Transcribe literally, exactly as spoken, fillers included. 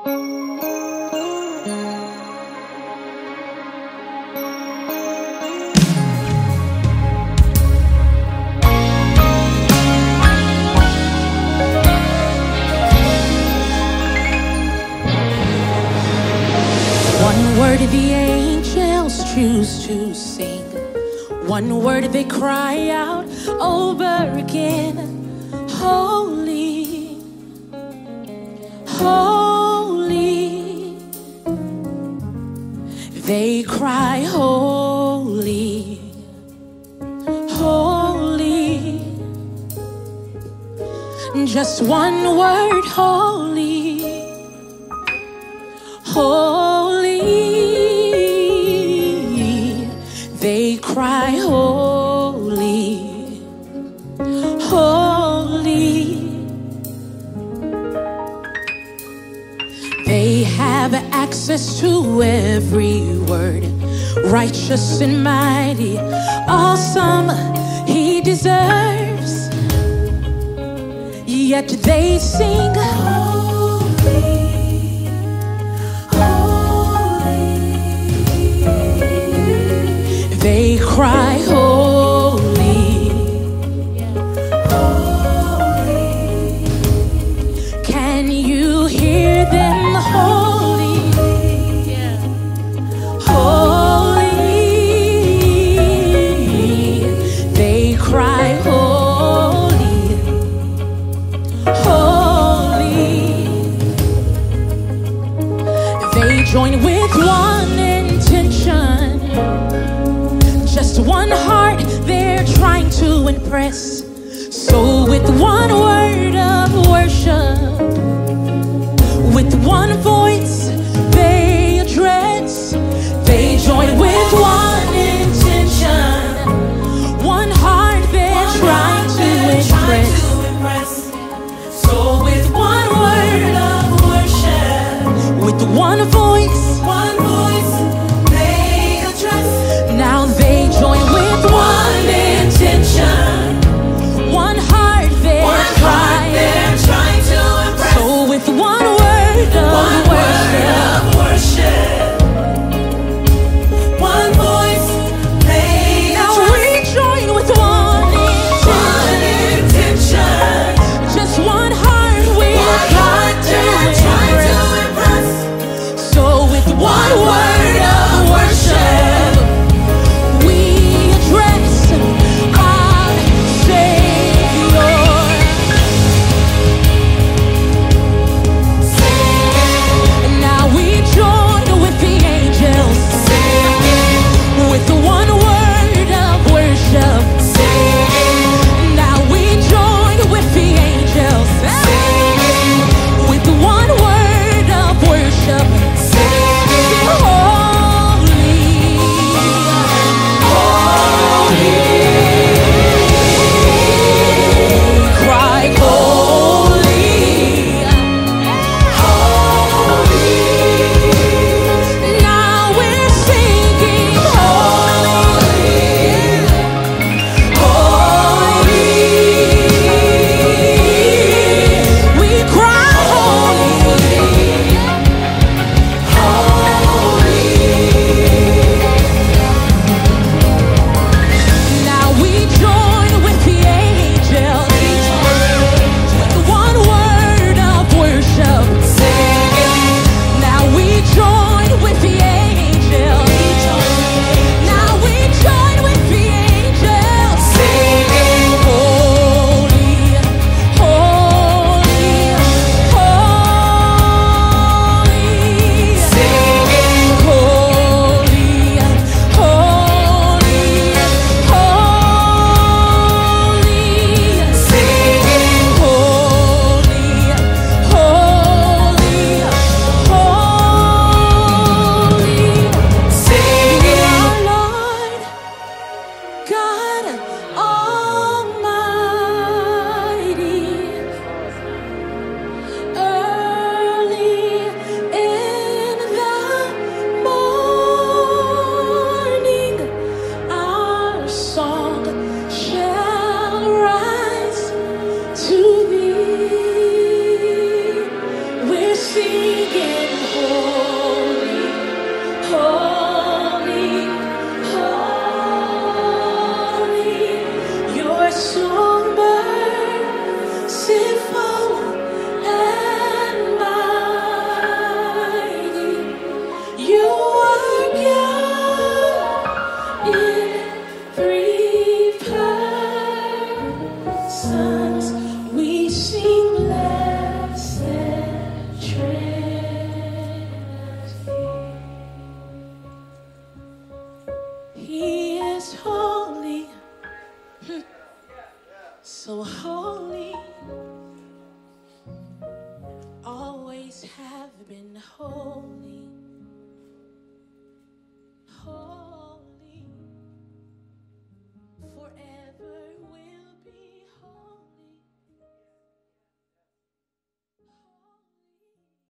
One word the angels choose to sing, one word they cry out over again. Holy, holy. They cry holy, holy. Just one word, holy, holy. They cry holy, holy. They have access to every word, righteous and mighty, awesome, he deserves. Yet they sing holy, holy. They cry holy, holy. Can you hear them? Holy, holy. They cry holy, holy. They join with one intention, just one heart they're trying to impress. So with one word of worship, with one voice they address. They join with one intention, one heart they're trying to impress. So with one word of worship, with one voice, one voice they address. Now they join with one intention, one heart they're sing blessed Trinity. He is holy, so holy. Always have been holy.